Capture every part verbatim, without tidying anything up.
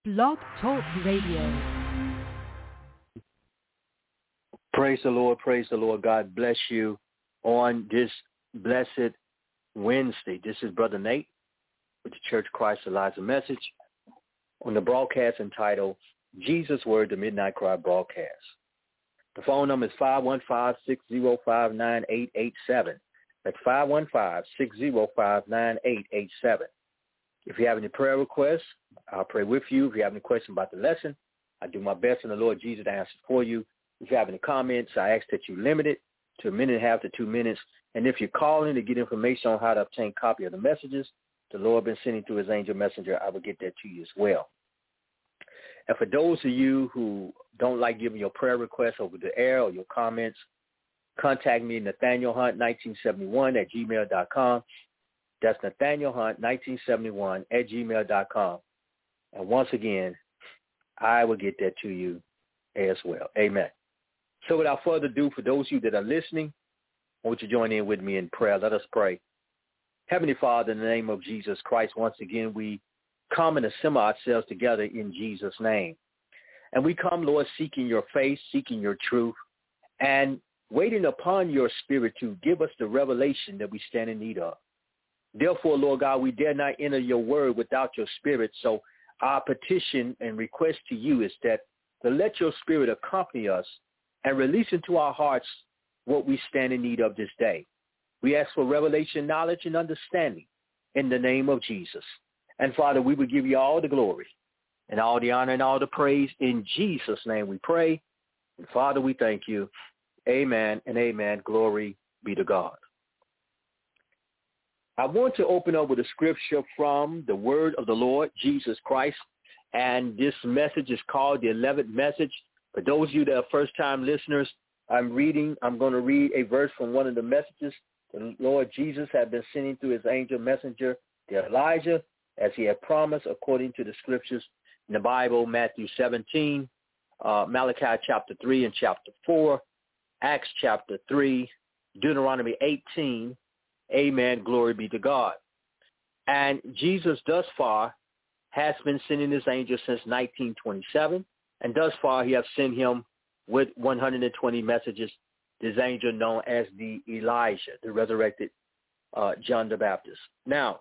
Blog Talk Radio. Praise the Lord, praise the Lord. God bless you on this blessed Wednesday. This is Brother Nate with the Church of Christ Eliza Message on the broadcast entitled Jesus Word, the Midnight Cry broadcast. The phone number is five one five, six zero five, nine eight eight seven. That's five one five, six zero five, nine eight eight seven. If you have any prayer requests, I'll pray with you. If you have any questions about the lesson, I do my best in the Lord Jesus to answer for you. If you have any comments, I ask that you limit it to a minute and a half to two minutes. And if you're calling to get information on how to obtain a copy of the messages the Lord has been sending through his angel messenger, I will get that to you as well. And for those of you who don't like giving your prayer requests over the air or your comments, contact me, Nathaniel Hunt nineteen seventy-one at gmail dot com. That's Nathaniel Hunt nineteen seventy-one at gmail dot com. And once again, I will get that to you as well. Amen. So without further ado, for those of you that are listening, I want you to join in with me in prayer. Let us pray. Heavenly Father, in the name of Jesus Christ, once again, we come and assemble ourselves together in Jesus' name. And we come, Lord, seeking your face, seeking your truth, and waiting upon your spirit to give us the revelation that we stand in need of. Therefore, Lord God, we dare not enter your word without your spirit. So our petition and request to you is that to let your spirit accompany us and release into our hearts what we stand in need of this day. We ask for revelation, knowledge, and understanding in the name of Jesus. And Father, we will give you all the glory and all the honor and all the praise. In Jesus' name we pray. And Father, we thank you. Amen and amen. Glory be to God. I want to open up with a scripture from the word of the Lord, Jesus Christ. And this message is called the eleventh message. For those of you that are first-time listeners, I'm reading, I'm going to read a verse from one of the messages the Lord Jesus had been sending through his angel messenger, the Elijah, as he had promised according to the scriptures in the Bible, Matthew seventeen, uh, Malachi chapter three and chapter four, Acts chapter three, Deuteronomy eighteen. Amen. Glory be to God. And Jesus thus far has been sending his angel since nineteen twenty-seven. And thus far he has sent him with one hundred twenty messages, this angel known as the Elijah, the resurrected uh, John the Baptist. Now,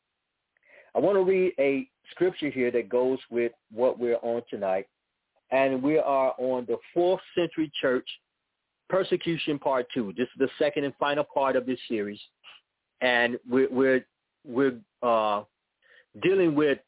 I want to read a scripture here that goes with what we're on tonight. And we are on the fourth century church persecution part two. This is the second and final part of this series. And we're, we're, we're uh, dealing with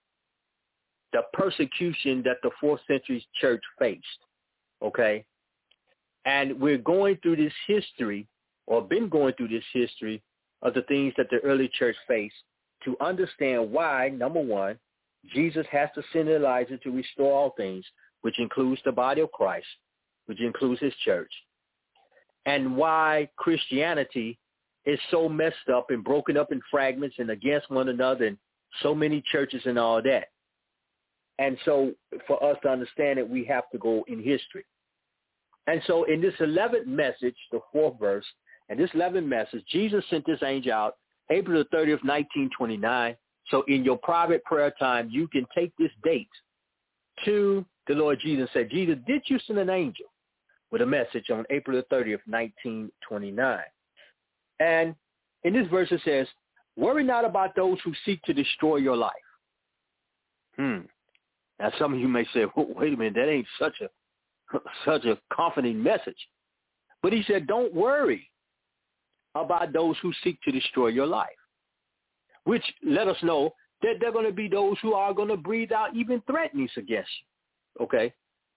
the persecution that the fourth century church faced, okay? And we're going through this history, or been going through this history, of the things that the early church faced to understand why, number one, Jesus has to send Elijah to restore all things, which includes the body of Christ, which includes his church, and why Christianity is so messed up and broken up in fragments and against one another and so many churches and all that. And so for us to understand it, we have to go in history. And so in this eleventh message, the fourth verse, and this eleventh message, Jesus sent this angel out April the thirtieth, nineteen twenty-nine. So in your private prayer time, you can take this date to the Lord Jesus and say, Jesus, did you send an angel with a message on April the thirtieth, nineteen twenty-nine? And in this verse it says, worry not about those who seek to destroy your life. Hmm. Now, some of you may say, well, wait a minute, that ain't such a such a comforting message. But he said, don't worry about those who seek to destroy your life, which let us know that there are going to be those who are going to breathe out even threatenings against you, okay?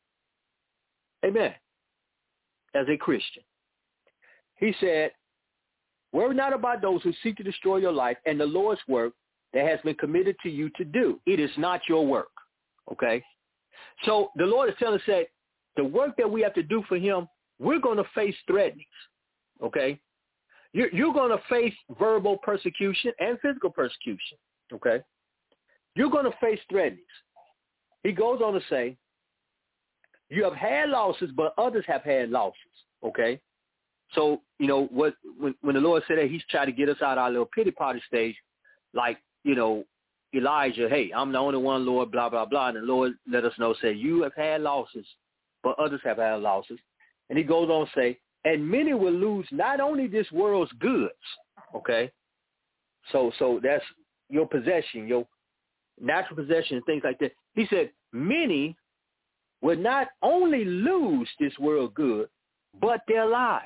Amen. As a Christian. He said, worry not about those who seek to destroy your life and the Lord's work that has been committed to you to do. It is not your work. Okay, so the Lord is telling us that the work that we have to do for him, we're going to face threatenings, okay? You're, you're going to face verbal persecution and physical persecution, okay? You're going to face threatenings. He goes on to say, you have had losses, but others have had losses, okay? So, you know, what when, when the Lord said that he's trying to get us out of our little pity party stage, like, you know, Elijah, hey, I'm the only one, Lord, blah, blah, blah. And the Lord let us know, say, you have had losses, but others have had losses. And he goes on to say, and many will lose not only this world's goods, okay? So so that's your possession, your natural possession, things like that. He said, many will not only lose this world good, but their lives.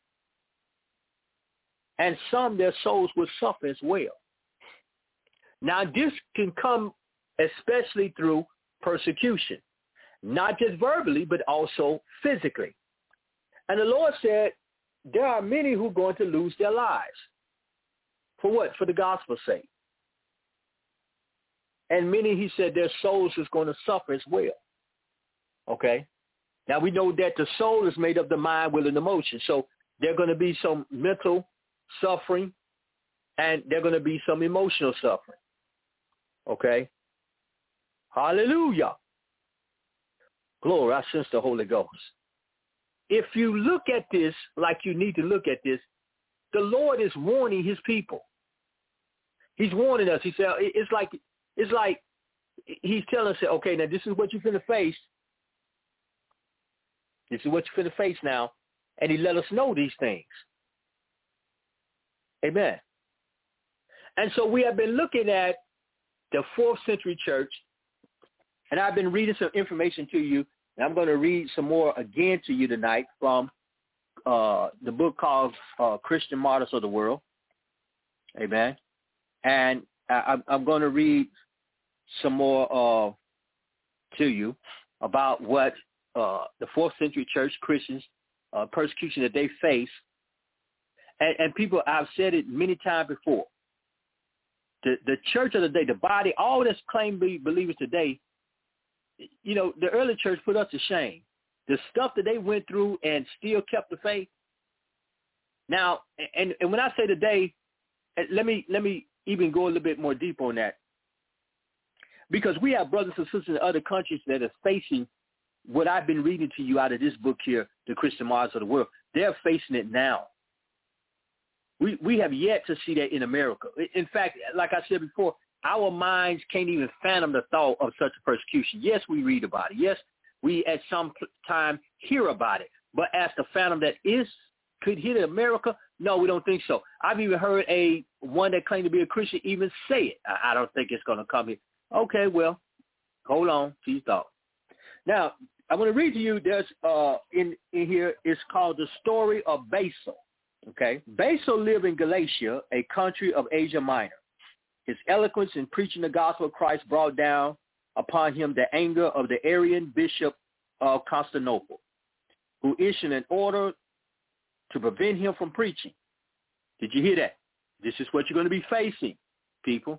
And some, their souls will suffer as well. Now, this can come especially through persecution, not just verbally, but also physically. And the Lord said, there are many who are going to lose their lives. For what? For the gospel's sake. And many, he said, their souls is going to suffer as well. Okay? Now, we know that the soul is made up of the mind, will, and emotion. So there are going to be some mental suffering, and there are going to be some emotional suffering. Okay? Hallelujah. Glory, I sense the Holy Ghost. If you look at this like you need to look at this, the Lord is warning his people. He's warning us. He said, it's like, it's like he's telling us, okay, now this is what you're going to face. This is what you're going to face now. And he let us know these things. Amen. And so we have been looking at the fourth century church, and I've been reading some information to you, and I'm going to read some more again to you tonight from uh, the book called uh, Christian Martyrs of the World. Amen. And I, I'm going to read some more uh, to you about what uh, the fourth century church Christians, uh, persecution that they face. And, and people, I've said it many times before. The, the church of the day, the body, all that's claimed to be believers today, you know, the early church put us to shame. The stuff that they went through and still kept the faith. Now, and, and when I say today, let me let me even go a little bit more deep on that. Because we have brothers and sisters in other countries that are facing what I've been reading to you out of this book here, The Christian Martyrs of the World. They're facing it now. We we have yet to see that in America. In fact, like I said before, our minds can't even fathom the thought of such a persecution. Yes, we read about it. Yes, we at some time hear about it. But as the phantom that is could hit America, no, we don't think so. I've even heard a one that claimed to be a Christian even say it. I, I don't think it's going to come here. Okay, well, hold on to your thought. Now, I'm going to read to you. There's uh, in in here. It's called the story of Basil. Okay, Basil lived in Galatia, a country of Asia Minor. His eloquence in preaching the gospel of Christ brought down upon him the anger of the Arian bishop of Constantinople, who issued an order to prevent him from preaching. Did you hear that? This is what you're going to be facing, people.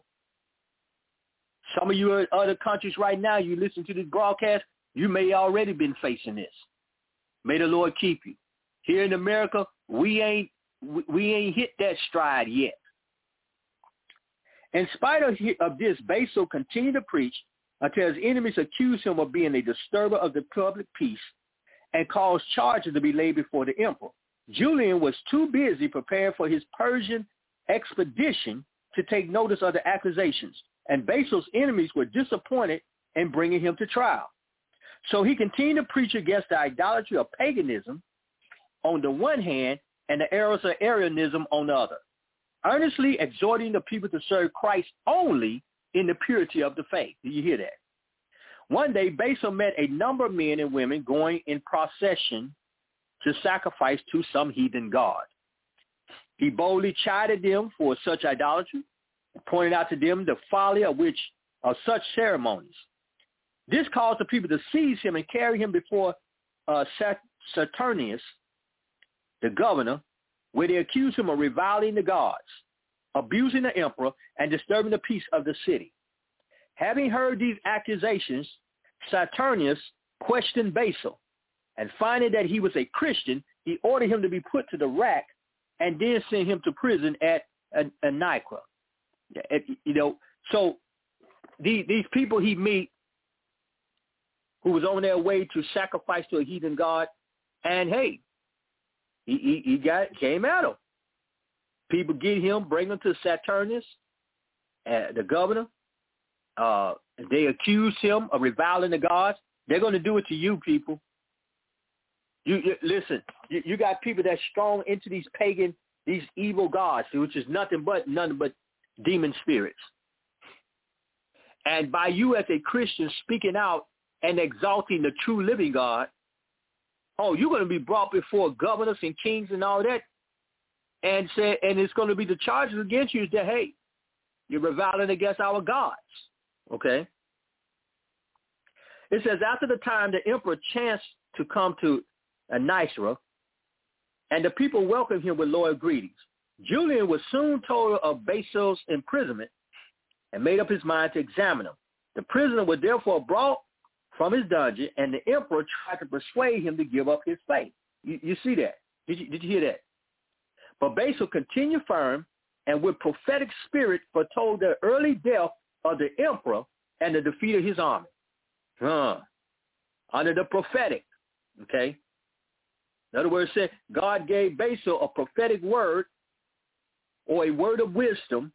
Some of you are in other countries right now, you listen to this broadcast, you may already been facing this. May the Lord keep you. Here in America, we ain't we ain't hit that stride yet. In spite of, of this, Basil continued to preach until his enemies accused him of being a disturber of the public peace and caused charges to be laid before the emperor. Julian was too busy preparing for his Persian expedition to take notice of the accusations, and Basil's enemies were disappointed in bringing him to trial. So he continued to preach against the idolatry of paganism on the one hand and the errors of Arianism on the other, earnestly exhorting the people to serve Christ only in the purity of the faith. Do you hear that? One day, Basil met a number of men and women going in procession to sacrifice to some heathen god. He boldly chided them for such idolatry and pointed out to them the folly of which of such ceremonies. This caused the people to seize him and carry him before uh, Saturnius, the governor, where they accused him of reviling the gods, abusing the emperor, and disturbing the peace of the city. Having heard these accusations, Saturnius questioned Basil, and finding that he was a Christian, he ordered him to be put to the rack and then sent him to prison at Aniqua. You know, so these, these people he meet who was on their way to sacrifice to a heathen god, and hey, he, he, he got came at him. People get him, bring him to Saturnius, uh, the governor, uh, they accuse him of reviling the gods. They're going to do it to you, people. You, you listen. You, you got people that's strong into these pagan, these evil gods, which is nothing but nothing but demon spirits. And by you as a Christian speaking out and exalting the true living God, oh, you're going to be brought before governors and kings and all that, and say, and it's going to be the charges against you is that, hey, you're reviling against our gods. Okay. It says, after the time the emperor chanced to come to Nicaea, and the people welcomed him with loyal greetings, Julian was soon told of Basil's imprisonment and made up his mind to examine him. The prisoner was therefore brought from his dungeon, and the emperor tried to persuade him to give up his faith. You, you see that? Did you, did you hear that? But Basil continued firm, and with prophetic spirit foretold the early death of the emperor and the defeat of his army. Huh. Under the prophetic, okay? In other words, said God gave Basil a prophetic word or a word of wisdom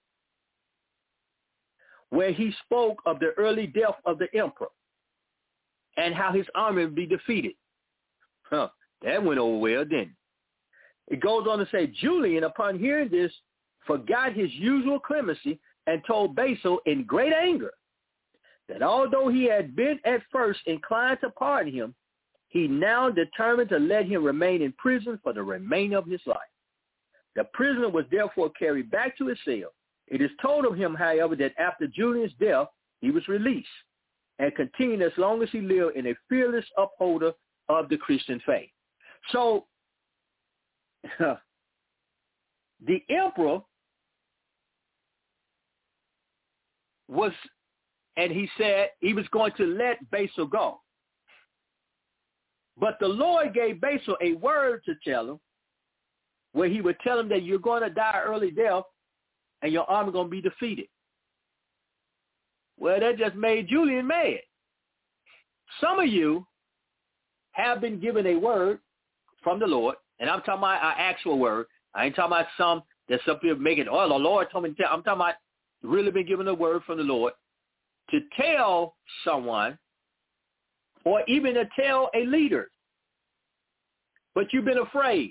where he spoke of the early death of the emperor and how his army would be defeated. Huh. That went over well, didn't it? It goes on to say, Julian, upon hearing this, forgot his usual clemency and told Basil in great anger that although he had been at first inclined to pardon him, he now determined to let him remain in prison for the remainder of his life. The prisoner was therefore carried back to his cell. It is told of him, however, that after Julian's death, he was released and continued as long as he lived in a fearless upholder of the Christian faith. So the emperor was, and he said he was going to let Basil go. But the Lord gave Basil a word to tell him where he would tell him that you're going to die early death and your army going to be defeated. Well, that just made Julian mad. Some of you have been given a word from the Lord, and I'm talking about an actual word. I ain't talking about some that some people make it, oh, the Lord told me to tell. I'm talking about really been given a word from the Lord to tell someone or even to tell a leader. But you've been afraid.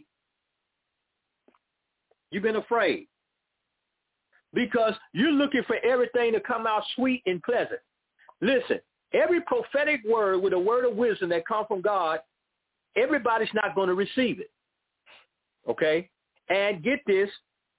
You've been afraid. Because you're looking for everything to come out sweet and pleasant. Listen, every prophetic word with a word of wisdom that comes from God, everybody's not going to receive it. Okay? And get this,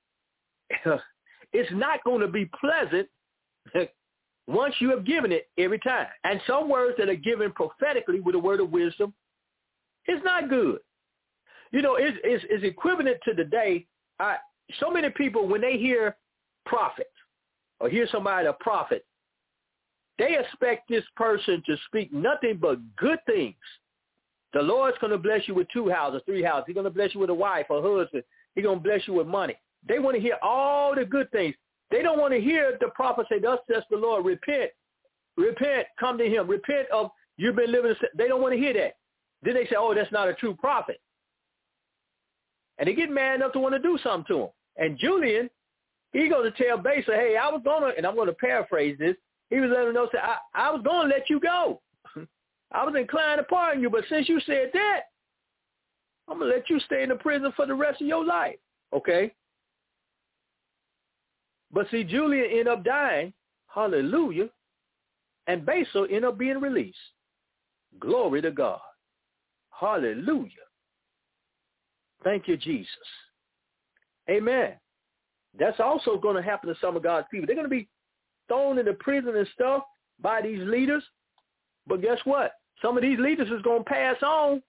it's not going to be pleasant once you have given it every time. And some words that are given prophetically with a word of wisdom, it's not good. You know, it's, it's, it's equivalent to the day. I, so many people, when they hear prophet or hear somebody a prophet, they expect this person to speak nothing but good things. The Lord's going to bless you with two houses, three houses. He's going to bless you with a wife, a husband. He's going to bless you with money. They want to hear all the good things. They don't want to hear the prophet say, thus says the Lord, repent, repent, come to him, repent of you've been living. They don't want to hear that. Then they say, oh, that's not a true prophet. And they get mad enough to want to do something to him. And Julian, he goes to tell Basil, hey, I was going to, and I'm going to paraphrase this, he was letting him know, say, I, I was going to let you go. I was inclined to pardon you, but since you said that, I'm going to let you stay in the prison for the rest of your life. Okay? But see, Julian ended up dying, hallelujah, and Basil ended up being released. Glory to God. Hallelujah. Thank you, Jesus. Amen. That's also going to happen to some of God's people. They're going to be thrown into prison and stuff by these leaders. But guess what? Some of these leaders is going to pass on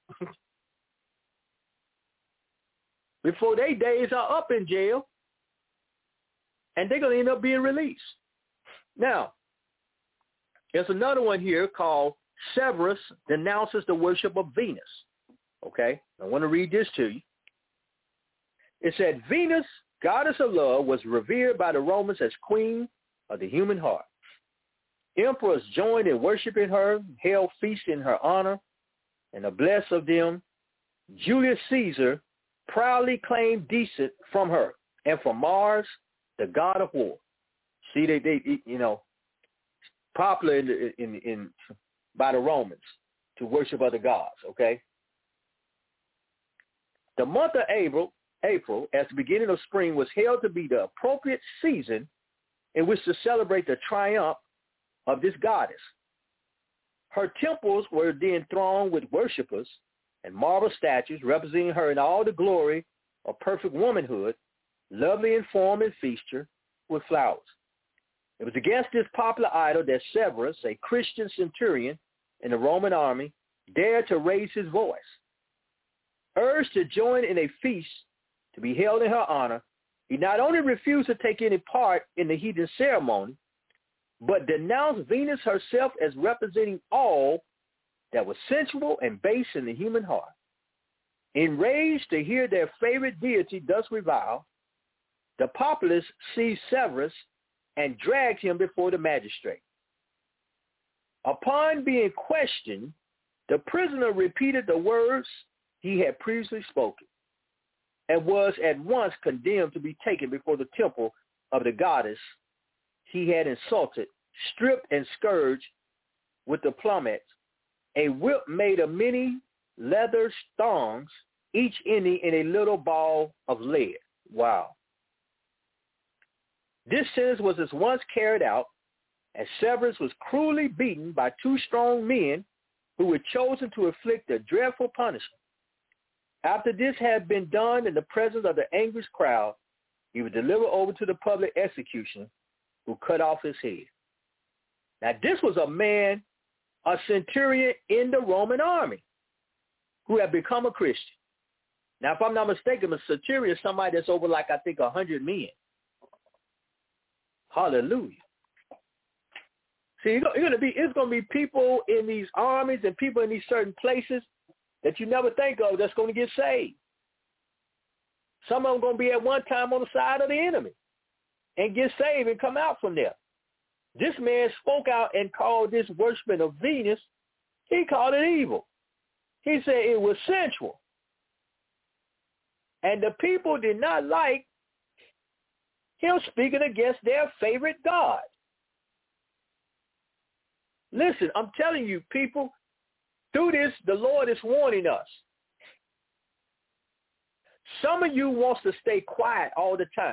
before their days are up in jail. And they're going to end up being released. Now, there's another one here called Severus denounces the worship of Venus. Okay? I want to read this to you. It said, Venus, goddess of love, was revered by the Romans as queen of the human heart. Emperors joined in worshiping her, held feasts in her honor, and the blessed of them. Julius Caesar proudly claimed descent from her and from Mars, the god of war. See, they, they, you know, popular in, in, in by the Romans to worship other gods, okay? The month of April, April, as the beginning of spring, was held to be the appropriate season in which to celebrate the triumph of this goddess. Her temples were then thronged with worshipers and marble statues representing her in all the glory of perfect womanhood, lovely in form and feature, with flowers. It was against this popular idol that Severus, a Christian centurion in the Roman army, dared to raise his voice. Urged to join in a feast to be held in her honor, he not only refused to take any part in the heathen ceremony, but denounced Venus herself as representing all that was sensual and base in the human heart. Enraged to hear their favorite deity thus reviled, the populace seized Severus and dragged him before the magistrate. Upon being questioned, the prisoner repeated the words he had previously spoken and was at once condemned to be taken before the temple of the goddess he had insulted, stripped and scourged with the plummet, a whip made of many leather thongs, each ending in a little ball of lead. Wow. This sentence was at once carried out, and Severus was cruelly beaten by two strong men who were chosen to inflict a dreadful punishment. After this had been done in the presence of the angry crowd, he was delivered over to the public executioner, who cut off his head. Now, this was a man, a centurion in the Roman army, who had become a Christian. Now, if I'm not mistaken, a centurion is somebody that's over, like, I think, a hundred men. Hallelujah. See, it's going to be, it's going to be people in these armies and people in these certain places that you never think of that's going to get saved. Some of them going to be at one time on the side of the enemy and get saved and come out from there. This man spoke out and called this worshiping of Venus, he called it evil. He said it was sensual. And the people did not like him speaking against their favorite god. Listen, I'm telling you, people, through this, the Lord is warning us. Some of you wants to stay quiet all the time.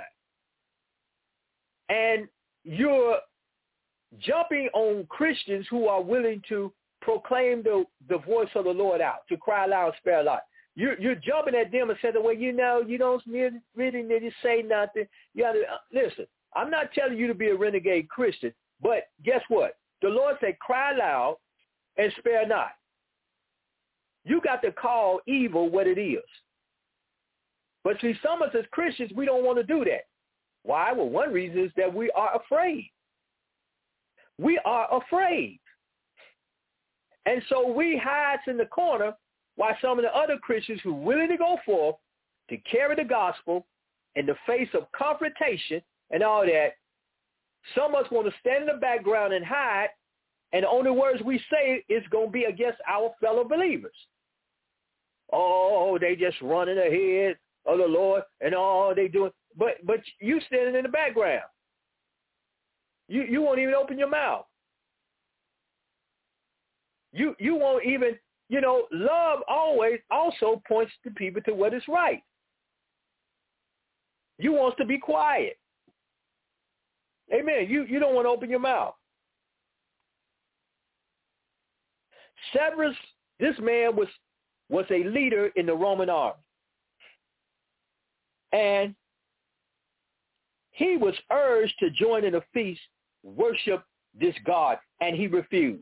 And you're jumping on Christians who are willing to proclaim the, the voice of the Lord out, to cry loud and spare loud. You're, you're jumping at them and saying, well, you know, you don't really need to say nothing. You gotta, listen, I'm not telling you to be a renegade Christian, but guess what? The Lord said, cry loud and spare not. You got to call evil what it is. But see, some of us as Christians, we don't want to do that. Why? Well, one reason is that we are afraid. We are afraid. And so we hide in the corner while some of the other Christians who are willing to go forth to carry the gospel in the face of confrontation and all that, some of us want to stand in the background and hide, and the only words we say is going to be against our fellow believers. Oh, they just running ahead of the Lord, and all they doing. But but you standing in the background. You you won't even open your mouth. You you won't even, you know, love always also points to people to what is right. You want to be quiet. Amen. You you don't want to open your mouth. Severus, this man was was a leader in the Roman army. And he was urged to join in a feast, worship this God, and he refused.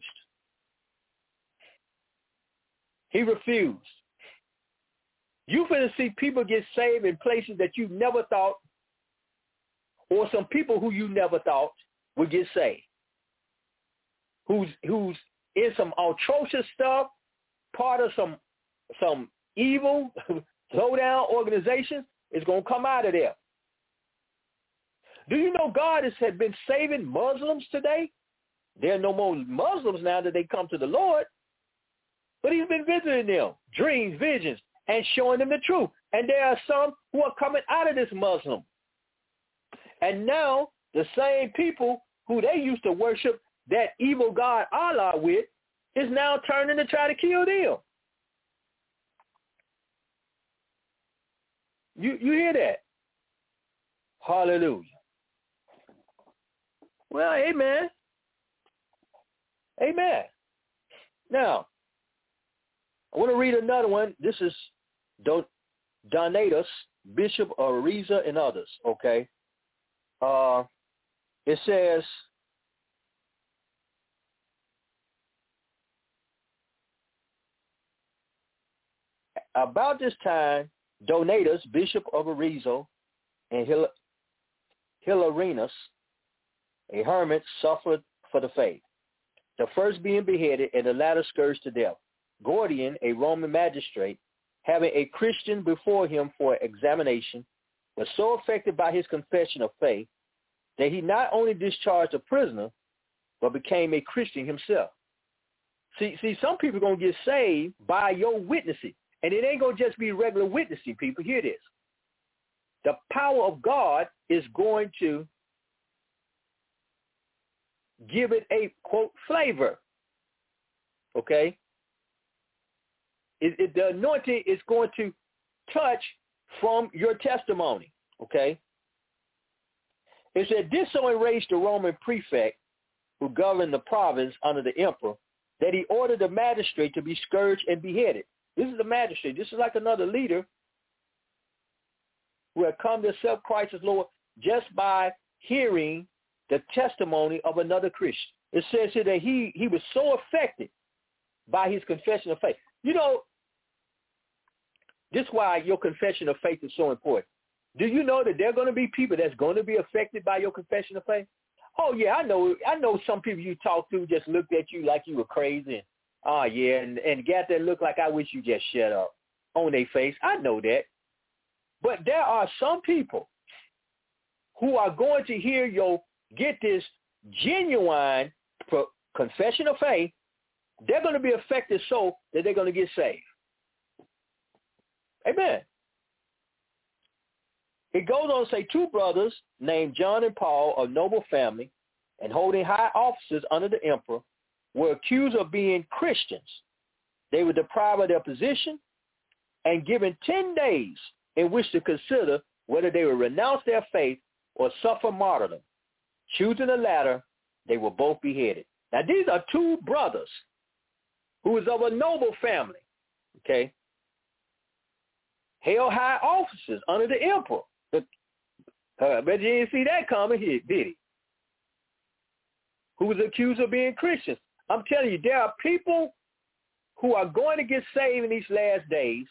He refused. You're going to see people get saved in places that you never thought, or some people who you never thought would get saved, who's who's in some atrocious stuff, part of some some evil, low-down organizations, is going to come out of there. Do you know God has had been saving Muslims today? There are no more Muslims now that they come to the Lord. But he's been visiting them, dreams, visions, and showing them the truth. And there are some who are coming out of this Muslim. And now the same people who they used to worship, that evil God Allah with is now turning to try to kill them. You you hear that? Hallelujah. Well, amen. Amen. Now, I want to read another one. This is Don- Donatus, Bishop of Ariza, and others, okay? Uh, it says, about this time, Donatus, Bishop of Arizo, and Hil- Hilarinus, a hermit, suffered for the faith, the first being beheaded and the latter scourged to death. Gordian, a Roman magistrate, having a Christian before him for examination, was so affected by his confession of faith that he not only discharged a prisoner, but became a Christian himself. See, see, some people are going to get saved by your witnessing. And it ain't going to just be regular witnessing, people. Hear this. The power of God is going to give it a, quote, flavor. Okay? It, it, the anointing is going to touch from your testimony. Okay? It said, this so enraged the Roman prefect who governed the province under the emperor that he ordered the magistrate to be scourged and beheaded. This is the magistrate. This is like another leader who had come to accept Christ as Lord just by hearing the testimony of another Christian. It says here that he, he was so affected by his confession of faith. You know, this is why your confession of faith is so important. Do you know that there are going to be people that's going to be affected by your confession of faith? Oh, yeah, I know. I know some people you talk to just looked at you like you were crazy. And, oh, yeah, and, and got that look like I wish you just shut up on their face. I know that. But there are some people who are going to hear your, get this, genuine pro- confession of faith. They're going to be affected so that they're going to get saved. Amen. It goes on to say two brothers named John and Paul of noble family and holding high offices under the emperor were accused of being Christians. They were deprived of their position and given ten days in which to consider whether they would renounce their faith or suffer martyrdom. Choosing the latter, they were both beheaded. Now, these are two brothers who was of a noble family, okay? Held high offices under the emperor. Uh, but you didn't see that coming here, did he? Who was accused of being Christians. I'm telling you, there are people who are going to get saved in these last days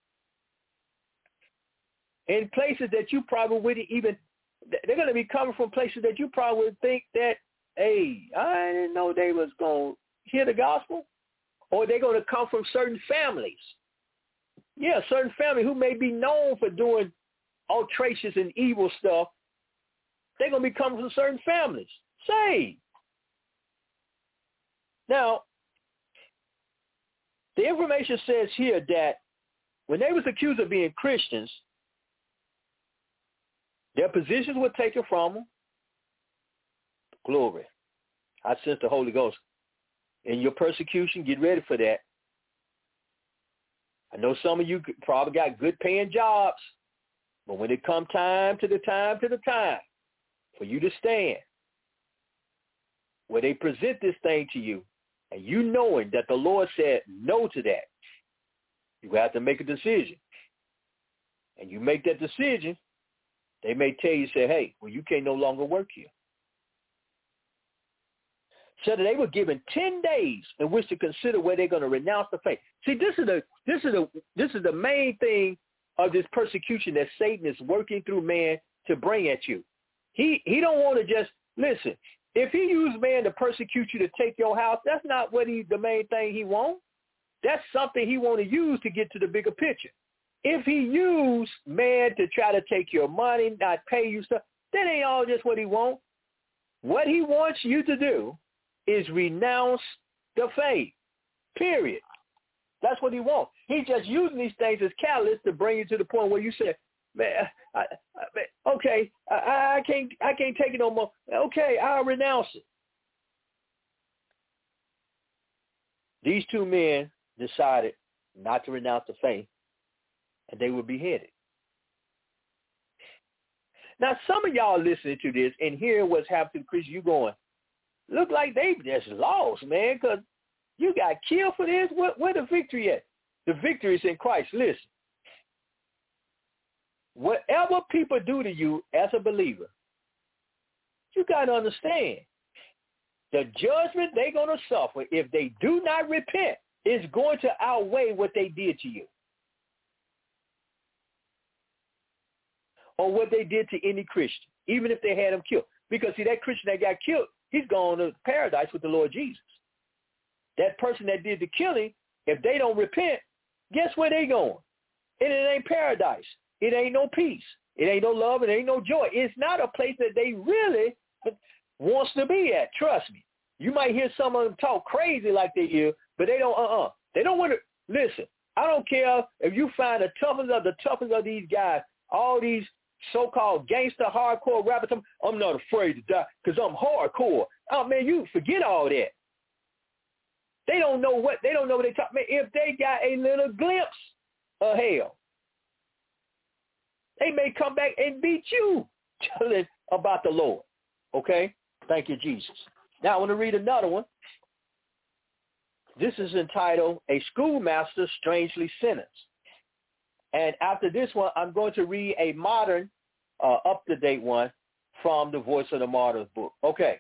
in places that you probably wouldn't even, they're going to be coming from places that you probably would think that, hey, I didn't know they was going to hear the gospel. Or they're going to come from certain families. Yeah, certain family who may be known for doing outrageous and evil stuff. They're going to be coming from certain families. Saved. Now, the information says here that when they was accused of being Christians, their positions were taken from them. Glory. I sense the Holy Ghost. In your persecution, get ready for that. I know some of you probably got good paying jobs, but when it come time to the time to the time for you to stand, where they present this thing to you, and you knowing that the Lord said no to that, you have to make a decision. And you make that decision, they may tell you, say, hey, well, you can't no longer work here. So that they were given ten days in which to consider where they're going to renounce the faith. See, this is the this is the this is the main thing of this persecution that Satan is working through man to bring at you. He he don't want to just listen. If he used man to persecute you to take your house, that's not what he the main thing he wants. That's something he want to use to get to the bigger picture. If he used man to try to take your money, not pay you stuff, that ain't all just what he wants. What he wants you to do is renounce the faith, period. That's what he wants. He's just using these things as catalysts to bring you to the point where you say, man, I, I, okay, I, I can't I can't take it no more. Okay, I'll renounce it. these two men decided not to renounce the faith, and they were beheaded. Now, some of y'all listening to this and hear what's happening to Christians, you going, look like they just lost, man, because you got killed for this. Where, where the victory at? The victory is in Christ. Listen, whatever people do to you as a believer, you got to understand the judgment they're going to suffer if they do not repent is going to outweigh what they did to you or what they did to any Christian, even if they had him killed. Because, see, that Christian that got killed, he's going to paradise with the Lord Jesus. That person that did the killing, if they don't repent, guess where they going? And it ain't paradise. It ain't no peace. It ain't no love. It ain't no joy. It's not a place that they really wants to be at. Trust me. You might hear some of them talk crazy like they hear, but they don't, uh-uh. They don't want to, listen, I don't care if you find the toughest of the toughest of these guys, all these so-called gangster hardcore rappers, I'm not afraid to die because I'm hardcore. Oh, man, you forget all that. They don't know what, they don't know what they talk, man, if they got a little glimpse of hell, they may come back and beat you telling about the Lord. Okay? Thank you, Jesus. Now I want to read another one. This is entitled, A Schoolmaster Strangely Sentenced. And after this one, I'm going to read a modern, uh, up-to-date one from the Voice of the Martyrs book. Okay.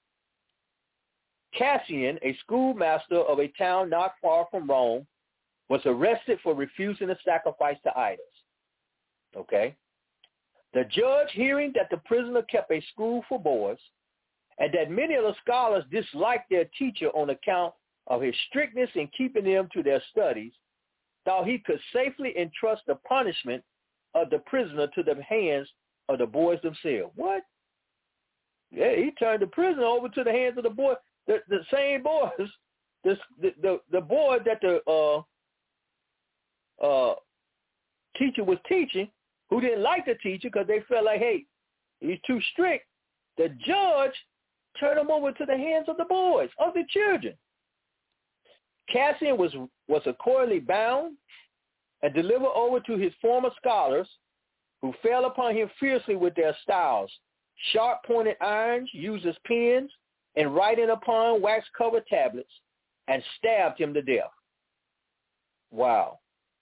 Cassian, a schoolmaster of a town not far from Rome, was arrested for refusing to sacrifice to idols. Okay. The judge, hearing that the prisoner kept a school for boys and that many of the scholars disliked their teacher on account of his strictness in keeping them to their studies, thought he could safely entrust the punishment of the prisoner to the hands of the boys themselves. What? Yeah, he turned the prisoner over to the hands of the boys, the, the same boys, the, the, the, the boy that the uh, uh, teacher was teaching, who didn't like the teacher because they felt like, hey, he's too strict. The judge turned him over to the hands of the boys, of the children. Cassian was, was accordingly bound and delivered over to his former scholars, who fell upon him fiercely with their styles, sharp-pointed irons used as pens, and writing upon wax-covered tablets, and stabbed him to death. Wow.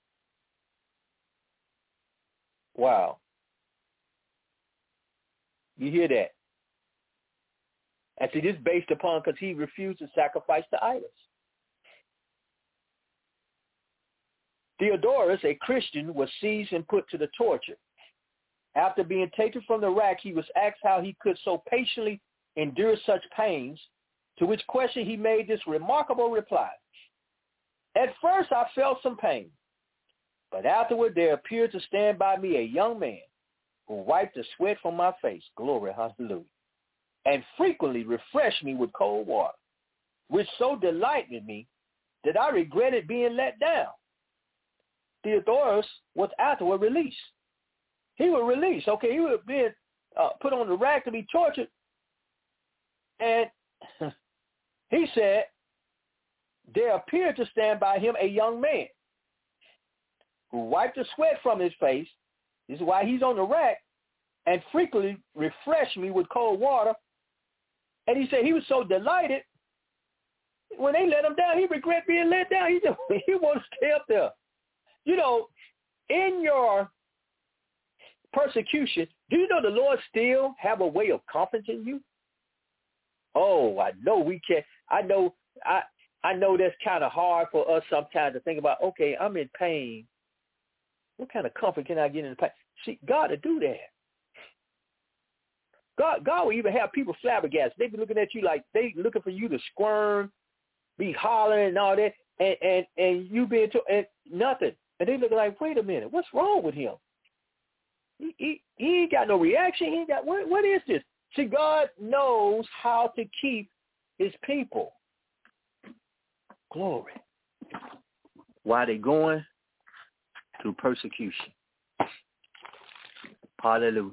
Wow. You hear that? And see, this is based upon because he refused to sacrifice to idols. Theodorus, a Christian, was seized and put to the torture. After being taken from the rack, he was asked how he could so patiently endure such pains, to which question he made this remarkable reply. At first I felt some pain, but afterward there appeared to stand by me a young man who wiped the sweat from my face, glory, hallelujah, and frequently refreshed me with cold water, which so delighted me that I regretted being let down. Theodorus was afterward released. He was released. Okay, he was being uh, put on the rack to be tortured. And he said, there appeared to stand by him a young man who wiped the sweat from his face. This is why he's on the rack, and frequently refreshed me with cold water. And he said he was so delighted when they let him down, he regret being let down. He just, he wanted to stay up there. You know, in your persecution, do you know the Lord still have a way of comforting you? Oh, I know we can't. I know I I know that's kind of hard for us sometimes to think about, okay, I'm in pain. What kind of comfort can I get in the pain? See, God will do that. God, God will even have people flabbergasted. They be looking at you like they looking for you to squirm, be hollering and all that, and and, and you being to and nothing. And they looking like, wait a minute, what's wrong with him? He, he, he ain't got no reaction. He ain't got, what, what is this? See, God knows how to keep his people. Glory. Why they going through persecution. Hallelujah.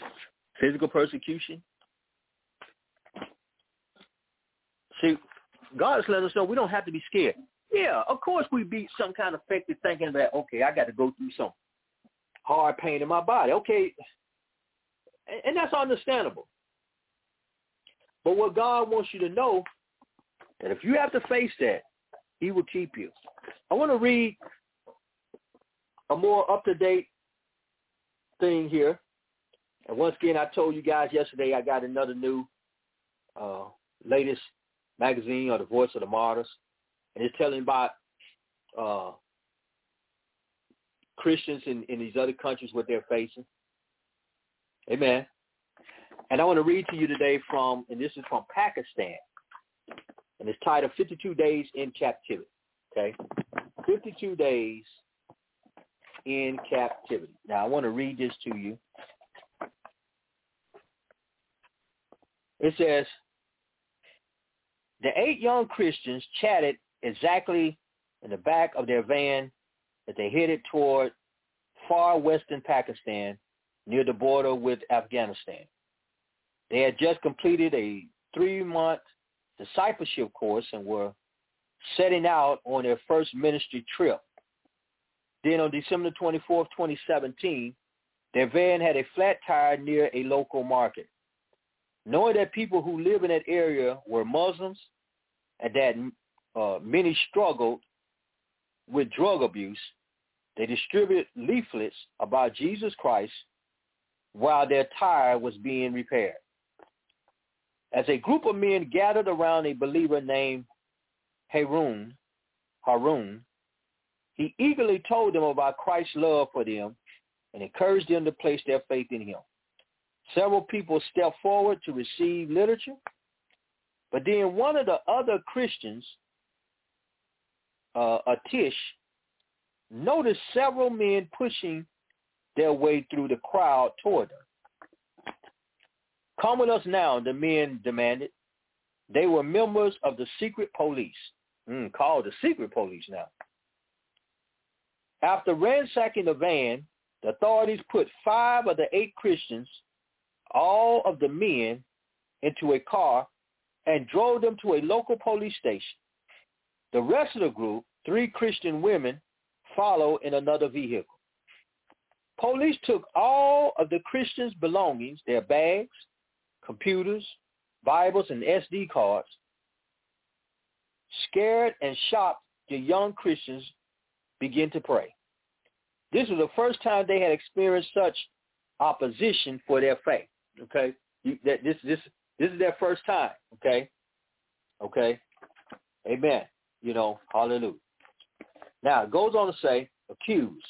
Physical persecution. See, God is letting us know we don't have to be scared. Yeah, of course we be some kind of affected thinking that, okay, I got to go through some hard pain in my body. Okay, and, and that's understandable. But what God wants you to know, that if you have to face that, he will keep you. I want to read a more up-to-date thing here. And once again, I told you guys yesterday I got another new uh, latest magazine, or the Voice of the Martyrs. And it's telling about uh, Christians in, in these other countries, what they're facing. Amen. And I want to read to you today from, and this is from Pakistan. And it's titled fifty-two days in Captivity. Okay? fifty-two days in Captivity. Now, I want to read this to you. It says, the eight young Christians chatted exactly in the back of their van as they headed toward far western Pakistan near the border with Afghanistan. They had just completed a three-month discipleship course and were setting out on their first ministry trip. Then on December twenty-fourth, twenty seventeen, their van had a flat tire near a local market. Knowing that people who live in that area were Muslims and that uh, many struggled with drug abuse, they distributed leaflets about Jesus Christ while their tire was being repaired. As a group of men gathered around a believer named Harun, Harun, he eagerly told them about Christ's love for them and encouraged them to place their faith in him. Several people stepped forward to receive literature, but then one of the other Christians, uh, Atish, noticed several men pushing their way through the crowd toward them. Come with us now, the men demanded. They were members of the secret police, mm, called the secret police now. After ransacking the van, the authorities put five of the eight Christians, all of the men, into a car and drove them to a local police station. The rest of the group, three Christian women, followed in another vehicle. Police took all of the Christians' belongings, their bags, computers, Bibles, and S D cards. Scared and shocked, the young Christians began to pray. This was the first time they had experienced such opposition for their faith. Okay, you, that this this this is their first time. Okay, okay, amen. You know, hallelujah. Now it goes on to say, accused.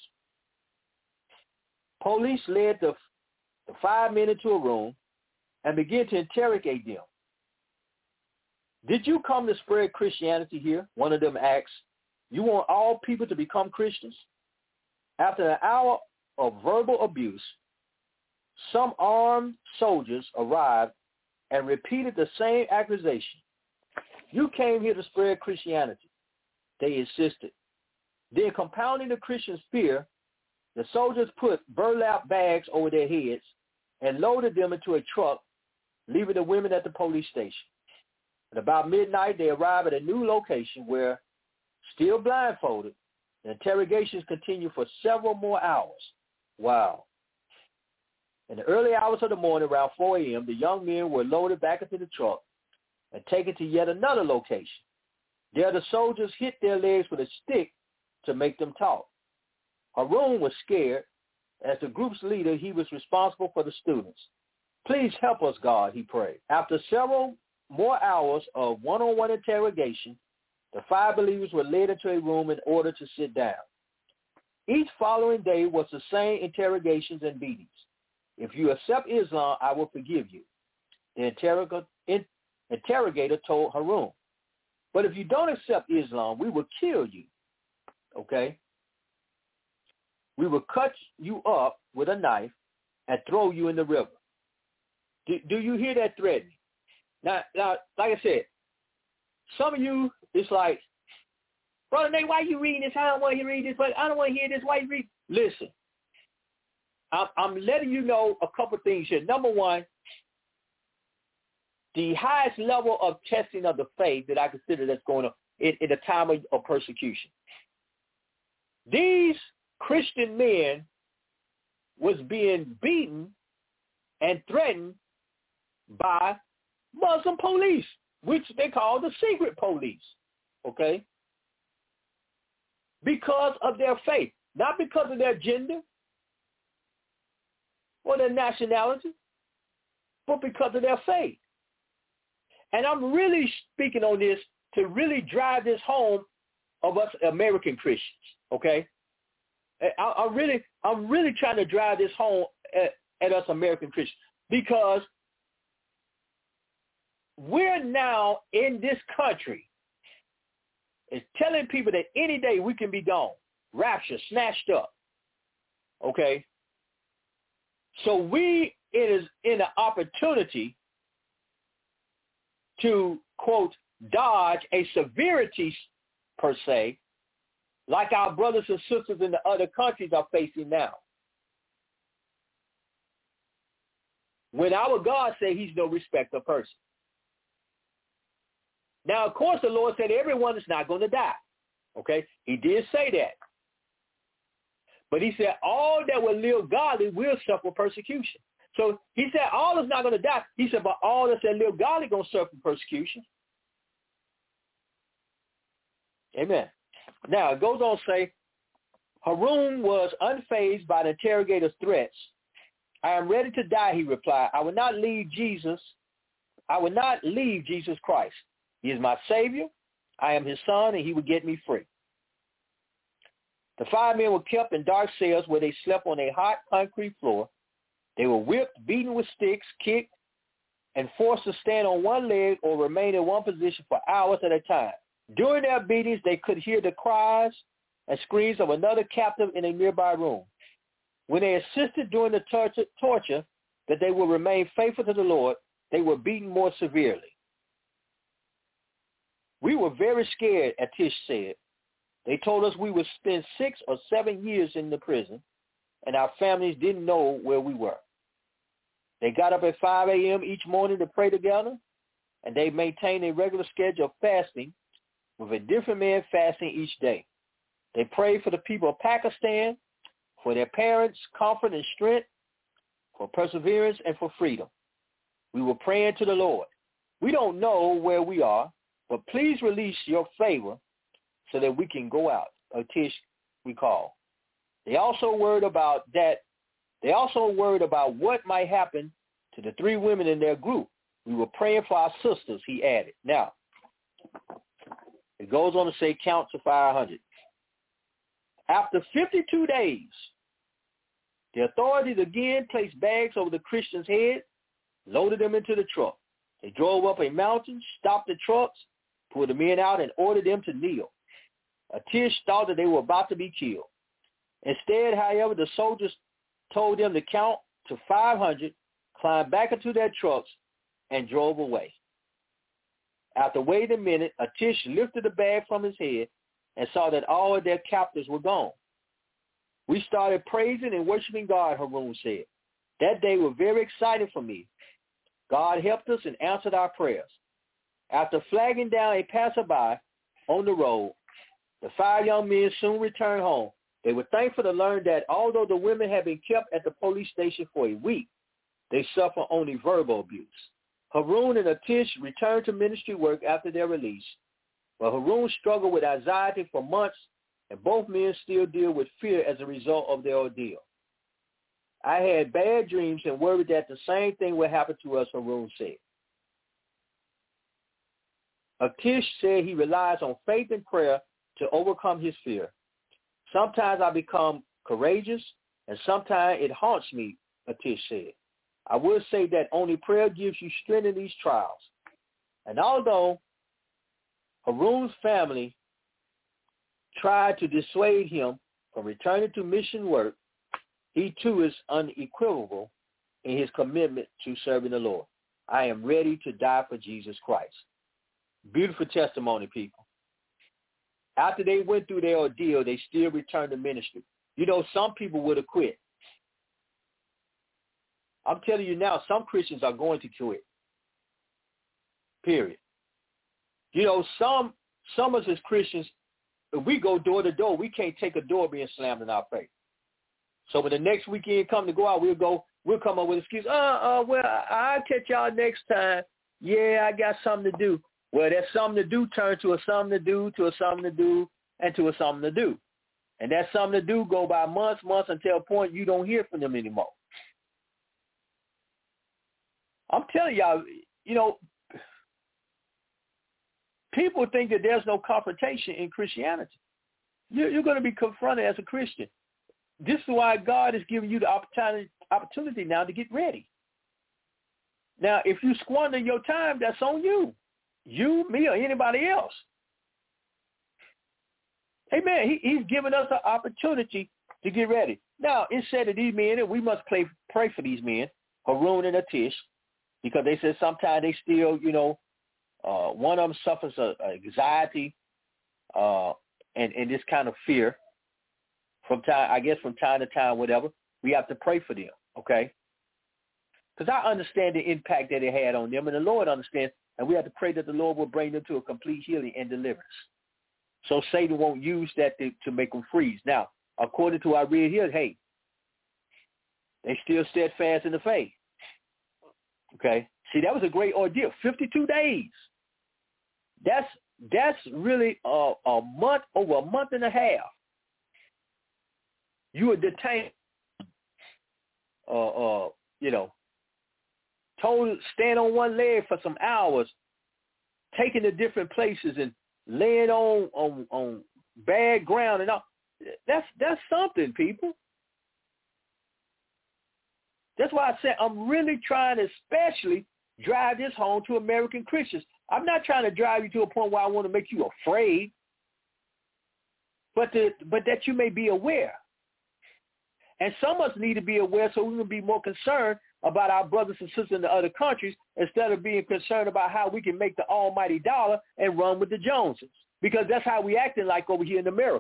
Police led the, the five men into a room and began to interrogate them. Did you come to spread Christianity here? One of them asked. You want all people to become Christians? After an hour of verbal abuse, some armed soldiers arrived and repeated the same accusation. You came here to spread Christianity, they insisted. Then, compounding the Christians' fear, the soldiers put burlap bags over their heads and loaded them into a truck, leaving the women at the police station. At about midnight, they arrived at a new location where, still blindfolded, the interrogations continued for several more hours. Wow. In the early hours of the morning, around four a.m., the young men were loaded back into the truck and taken to yet another location. There, the soldiers hit their legs with a stick to make them talk. Harun was scared. As the group's leader, he was responsible for the students. Please help us, God, he prayed. After several more hours of one-on-one interrogation, the five believers were led into a room in order to sit down. Each following day was the same interrogations and beatings. If you accept Islam, I will forgive you, the interrogator, interrogator told Harun. But if you don't accept Islam, we will kill you, okay? We will cut you up with a knife and throw you in the river. Do, do you hear that threatening? Now, now, like I said, some of you, it's like, Brother Nate, why are you reading this? I don't want you to read this, but I don't want to hear this. Why you read? Listen, I'm, I'm letting you know a couple things here. Number one, the highest level of testing of the faith that I consider that's going on in, in a time of, of persecution. These Christian men was being beaten and threatened by Muslim police, which they call the secret police, okay? Because of their faith, not because of their gender or their nationality, but because of their faith. And I'm really speaking on this to really drive this home of us American Christians, okay? I, I'm really, I'm really trying to drive this home at, at us American Christians, because we're now in this country is telling people that any day we can be gone, raptured, snatched up, okay? So we it is in an opportunity to, quote, dodge a severity per se, like our brothers and sisters in the other countries are facing now. When our God said he's no respecter of person. Now, of course, the Lord said everyone is not going to die. Okay? He did say that. But he said all that will live godly will suffer persecution. So he said all is not going to die. He said, but all that said live godly going to suffer persecution. Amen. Now, it goes on to say, Harun was unfazed by the interrogator's threats. I am ready to die, he replied. I will not leave Jesus. I will not leave Jesus Christ. He is my Savior. I am his son, and he will get me free. The five men were kept in dark cells where they slept on a hot concrete floor. They were whipped, beaten with sticks, kicked, and forced to stand on one leg or remain in one position for hours at a time. During their beatings, they could hear the cries and screams of another captive in a nearby room. When they insisted during the torture, torture that they would remain faithful to the Lord, they were beaten more severely. We were very scared, Atish said. They told us we would spend six or seven years in the prison, and our families didn't know where we were. They got up at five a.m. each morning to pray together, and they maintained a regular schedule of fasting, with a different man fasting each day. They prayed for the people of Pakistan, for their parents' comfort and strength, for perseverance and for freedom. We were praying to the Lord. We don't know where we are, but please release your favor so that we can go out. Atish, we call. They also worried about that. They also worried about what might happen to the three women in their group. We were praying for our sisters, he added. Now, it goes on to say count to five hundred. After fifty-two days, the authorities again placed bags over the Christians' heads, loaded them into the truck. They drove up a mountain, stopped the trucks, pulled the men out, and ordered them to kneel. Atish thought that they were about to be killed. Instead, however, the soldiers told them to count to five hundred, climbed back into their trucks, and drove away. After waiting a minute, Atish lifted the bag from his head and saw that all of their captives were gone. We started praising and worshiping God, Harun said. That day was very exciting for me. God helped us and answered our prayers. After flagging down a passerby on the road, the five young men soon returned home. They were thankful to learn that although the women had been kept at the police station for a week, they suffered only verbal abuse. Harun and Atish returned to ministry work after their release, but Harun struggled with anxiety for months, and both men still deal with fear as a result of their ordeal. I had bad dreams and worried that the same thing would happen to us, Harun said. Atish said he relies on faith and prayer to overcome his fear. Sometimes I become courageous, and sometimes it haunts me, Atish said. I will say that only prayer gives you strength in these trials. And although Harun's family tried to dissuade him from returning to mission work, he too is unequivocal in his commitment to serving the Lord. I am ready to die for Jesus Christ. Beautiful testimony, people. After they went through their ordeal, they still returned to ministry. You know, some people would have quit. I'm telling you now, some Christians are going to quit. period. You know, some some of us as Christians, if we go door to door, we can't take a door being slammed in our face. So when the next weekend come to go out, we'll go, we'll come up with an excuse. Uh, uh, well, I'll catch y'all next time. Yeah, I got something to do. Well, that something to do turn to a something to do, to a something to do, and to a something to do. And that something to do go by months, months until a point you don't hear from them anymore. I'm telling y'all, you know, people think that there's no confrontation in Christianity. You're, you're going to be confronted as a Christian. This is why God is giving you the opportunity, opportunity now to get ready. Now, if you squander your time, that's on you. You, me, or anybody else. Amen. He, he's given us an opportunity to get ready. Now, it said that these men, and we must pray, pray for these men, Harun and Atish, because they said sometimes they still, you know, uh, one of them suffers a, a anxiety uh, and, and this kind of fear from time, I guess from time to time, whatever. We have to pray for them, okay? Because I understand the impact that it had on them, and the Lord understands, and we have to pray that the Lord will bring them to a complete healing and deliverance. So Satan won't use that to, to make them freeze. Now, according to our read here, hey, they still steadfast in the faith. Okay? See, that was a great ordeal. fifty-two days. That's that's really a, a month, over a month and a half. You were detained, uh, uh, you know, told to stand on one leg for some hours, taken to different places and laying on, on, on bad ground and all. That's, that's something, people. That's why I said I'm really trying to especially drive this home to American Christians. I'm not trying to drive you to a point where I want to make you afraid, but to, but that you may be aware. And some of us need to be aware so we can be more concerned about our brothers and sisters in the other countries instead of being concerned about how we can make the almighty dollar and run with the Joneses. Because that's how we acting like over here in America.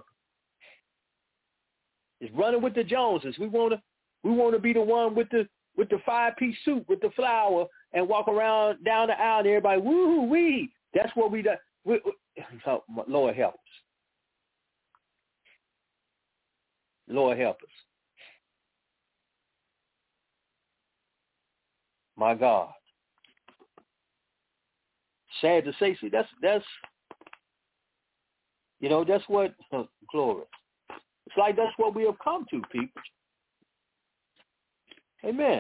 It's running with the Joneses. We want to we want to be the one with the with the five-piece suit with the flower and walk around down the aisle and everybody, woo-hoo-wee. That's what we do. We, we, oh, Lord help us. Lord help us. My God. Sad to say, see, that's, that's, you know, that's what, oh, glory. It's like that's what we have come to, people. Amen.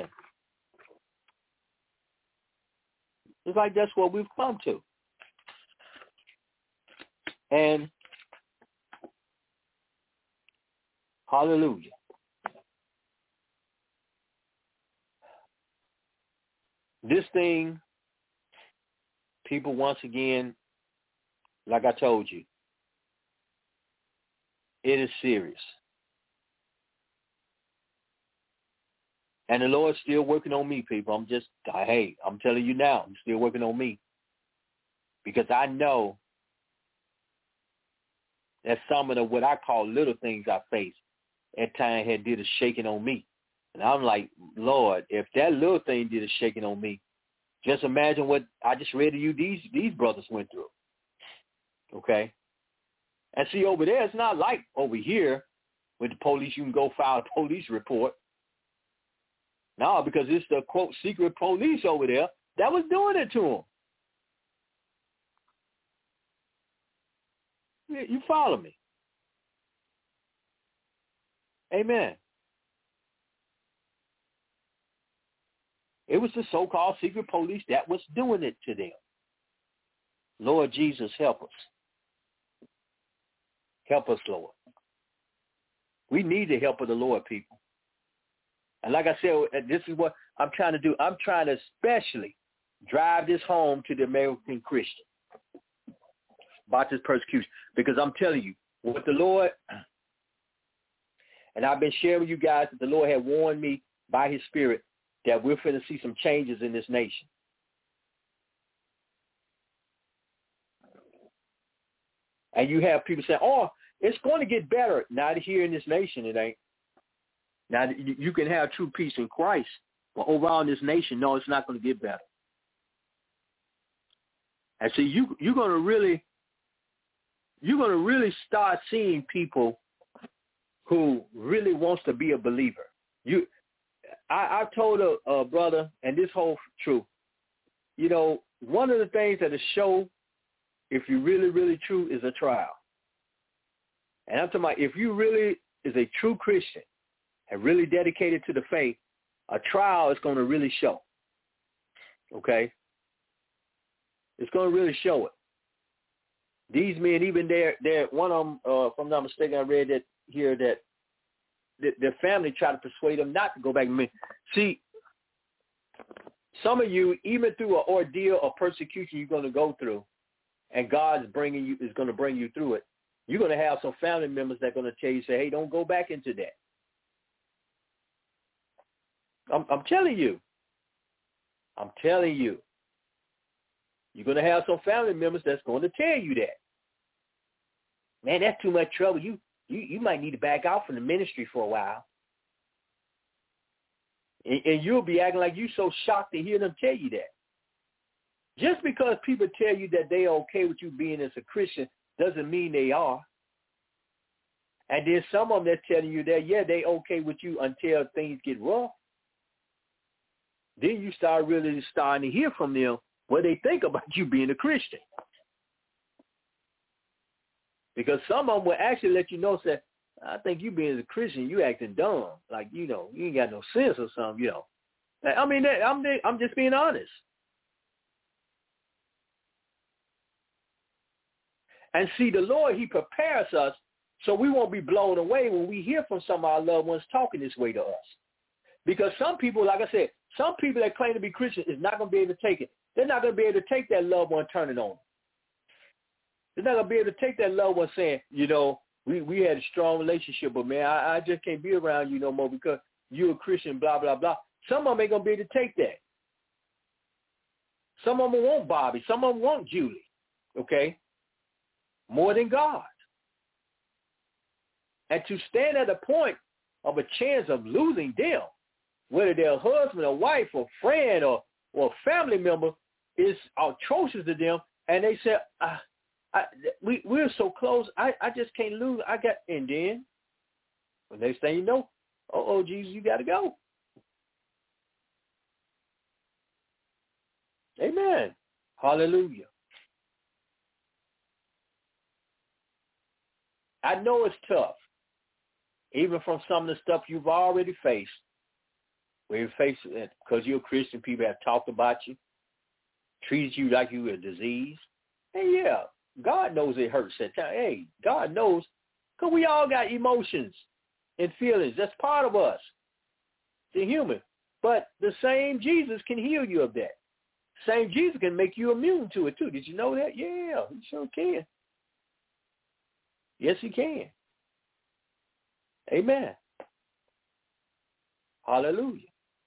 It's like that's what we've come to. And hallelujah. This thing, people, once again, like I told you, it is serious. And the Lord's still working on me, people. I'm just, hey, I'm telling you now, He's still working on me. Because I know that some of the, what I call little things I face at times had did a shaking on me. And I'm like, Lord, if that little thing did a shaking on me, just imagine what I just read to you these, these brothers went through. Okay? And see, over there, it's not like over here with the police, you can go file a police report. No, because it's the, quote, secret police over there that was doing it to them. You follow me? Amen. It was the so-called secret police that was doing it to them. Lord Jesus, help us. Help us, Lord. We need the help of the Lord, people. And like I said, this is what I'm trying to do. I'm trying to especially drive this home to the American Christian about this persecution. Because I'm telling you, what the Lord, and I've been sharing with you guys that the Lord had warned me by His Spirit that we're going to see some changes in this nation. And you have people saying, oh, it's going to get better. Not here in this nation, it ain't. Now, you can have true peace in Christ, but overall in this nation, no, it's not going to get better. And see, you, you're going to really, you're going to really start seeing people who really wants to be a believer. You, I, I told a, a brother, and this whole truth, you know, one of the things that will show if you really, really true is a trial. And I'm talking about if you really is a true Christian and really dedicated to the faith, a trial is going to really show. Okay? It's going to really show it. These men, even there, there, one of them, uh, if I'm not mistaken, I read that here that th- their family tried to persuade them not to go back. See, some of you, even through an ordeal or persecution you're going to go through, and God's bringing you is going to bring you through it, you're going to have some family members that are going to tell you, say, hey, don't go back into that. I'm, I'm telling you. I'm telling you. You're going to have some family members that's going to tell you that. Man, that's too much trouble. You, you, you might need to back out from the ministry for a while. And, and you'll be acting like you're so shocked to hear them tell you that. Just because people tell you that they're okay with you being as a Christian doesn't mean they are. And then some of them that's telling you that, yeah, they okay with you until things get rough. Then you start really starting to hear from them what they think about you being a Christian. Because some of them will actually let you know, say, I think you being a Christian, you acting dumb. Like, you know, you ain't got no sense or something, you know. I mean, I'm, I'm just being honest. And see, the Lord, he prepares us so we won't be blown away when we hear from some of our loved ones talking this way to us. Because some people, like I said, some people that claim to be Christian is not going to be able to take it. They're not going to be able to take that loved one turning on them. They're not going to be able to take that loved one saying, you know, we, we had a strong relationship, but, man, I, I just can't be around you no more because you're a Christian, blah, blah, blah. Some of them ain't going to be able to take that. Some of them want Bobby. Some of them want Julie, okay, more than God. And to stand at a point of a chance of losing them, whether they're a husband or wife or friend or, or family member, is atrocious to them. And they say, I, I, we, we're so close, I, I just can't lose. I got, and then the next thing you know, oh, oh, Jesus, you got to go. Amen. Hallelujah. I know it's tough, even from some of the stuff you've already faced. Where you face it because you're a Christian, people have talked about you, treated you like you were a disease. And yeah, God knows it hurts at times. Hey, God knows, because we all got emotions and feelings. That's part of us. The human. But the same Jesus can heal you of that. Same Jesus can make you immune to it too. Did you know that? Yeah, he sure can. Yes, he can. Amen. Hallelujah.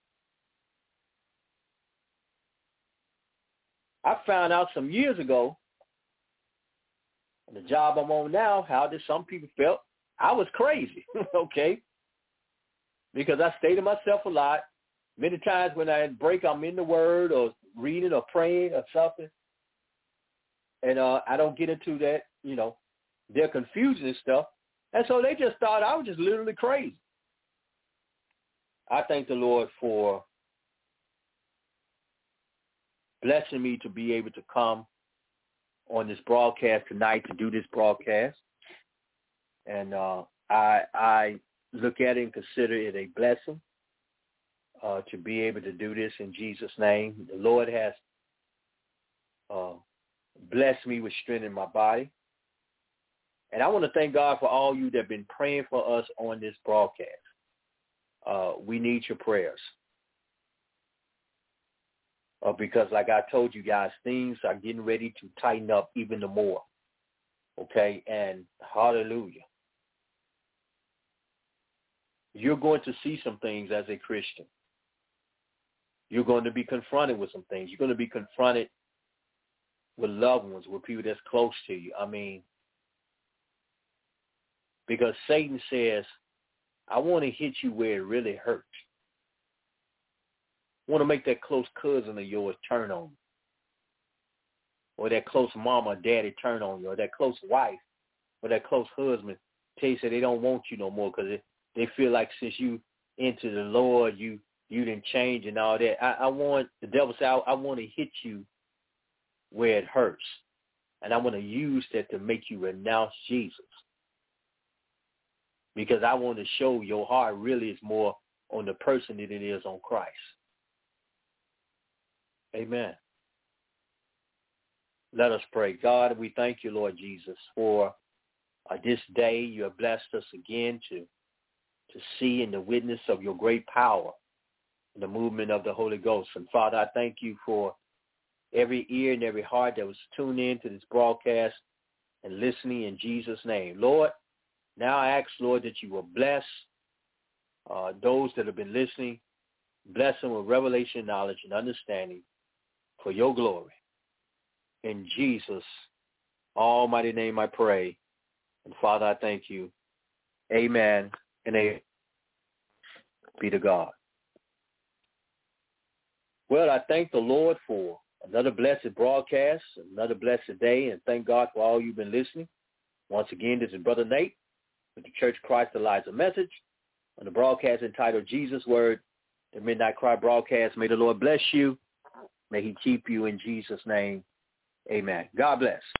I found out some years ago, the job I'm on now, how did some people felt I was crazy, okay? Because I stay to myself a lot. Many times when I break, I'm in the Word or reading or praying or something. And uh, I don't get into that, you know, their confusion and stuff. And so they just thought I was just literally crazy. I thank the Lord for blessing me to be able to come on this broadcast tonight to do this broadcast. And uh, I, I look at it and consider it a blessing uh, to be able to do this in Jesus' name. The Lord has uh, blessed me with strength in my body. And I want to thank God for all you that have been praying for us on this broadcast. Uh, we need your prayers. Uh, because like I told you guys, things are getting ready to tighten up even the more. Okay? And hallelujah. You're going to see some things as a Christian. You're going to be confronted with some things. You're going to be confronted with loved ones, with people that's close to you. I mean, because Satan says, I want to hit you where it really hurts. I want to make that close cousin of yours turn on. or that close mama or daddy turn on you, or that close wife or that close husband tell you that they don't want you no more because they, they feel like since you into the Lord, you you didn't change and all that. I, I want, the devil say, I, I want to hit you where it hurts. And I want to use that to make you renounce Jesus. Because I want to show your heart really is more on the person than it is on Christ. Amen. Let us pray. God, we thank you, Lord Jesus, for uh, this day. You have blessed us again to, to see in the witness of your great power, the movement of the Holy Ghost. And Father, I thank you for every ear and every heart that was tuned in to this broadcast and listening in Jesus' name. Lord, now I ask, Lord, that you will bless uh, those that have been listening, bless them with revelation, knowledge, and understanding for your glory. In Jesus' almighty name I pray. And Father, I thank you. Amen and amen. Be to God. Well, I thank the Lord for another blessed broadcast, another blessed day, and thank God for all you've been listening. Once again, this is Brother Nate with the Church Christ Elijah Message on the broadcast entitled Jesus Word, the Midnight Cry broadcast. May the Lord bless you. May he keep you in Jesus' name. Amen. God bless.